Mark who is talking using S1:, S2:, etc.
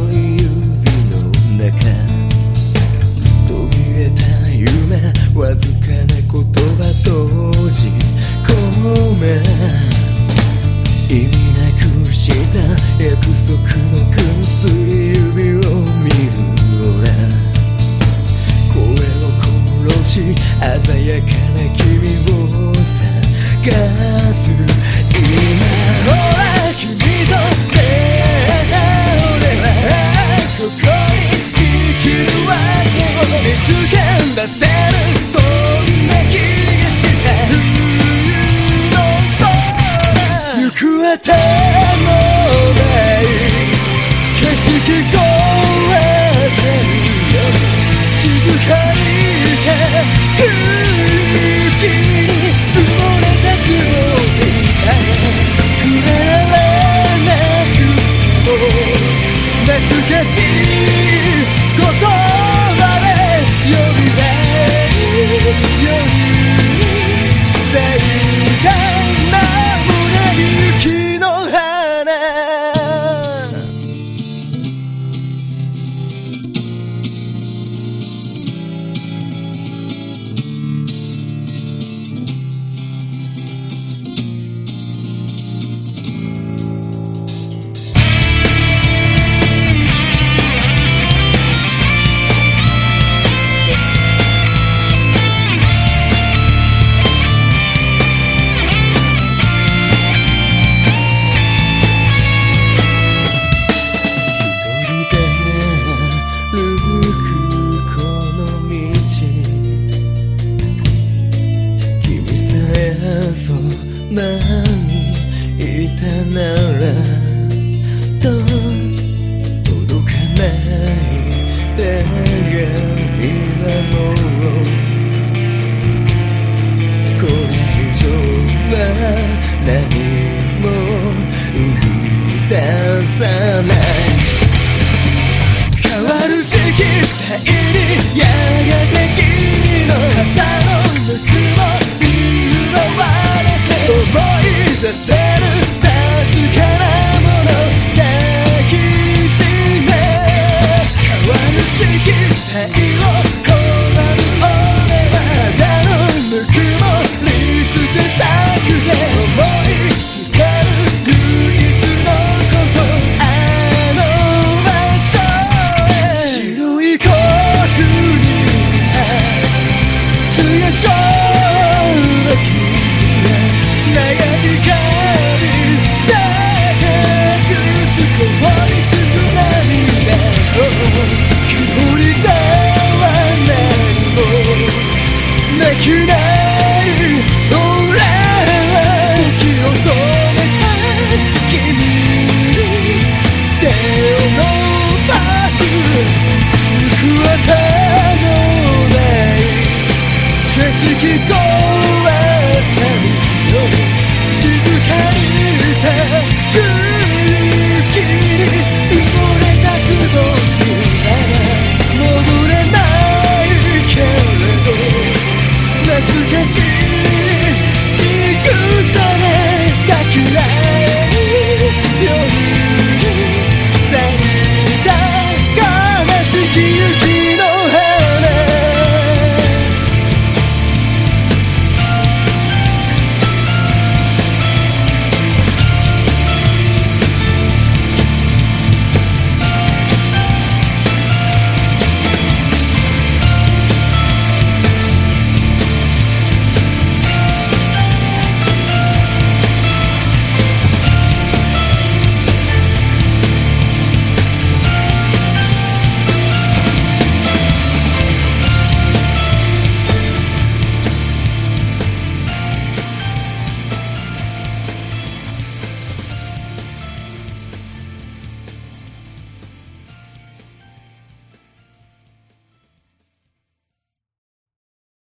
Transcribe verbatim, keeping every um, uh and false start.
S1: い指の中途切れた夢わずかな言葉閉じ込め意味なくした約束の薬指を見る俺声を殺し鮮やかな君を探す今ほら君と出会った俺はここに生きるわけを見つけ出せるそんな気がした冬の空行くあてもない景色越えてるよ静かにいて君に埋もれたつもりだ触れられなくも懐かしい言葉で呼び出すよ最大な胸雪の花そんなにいたならと届かない手紙はもうこれ以上は何も生み出さない変わるしきたいにやがて君の肌のぬくもり奪われて思い出せ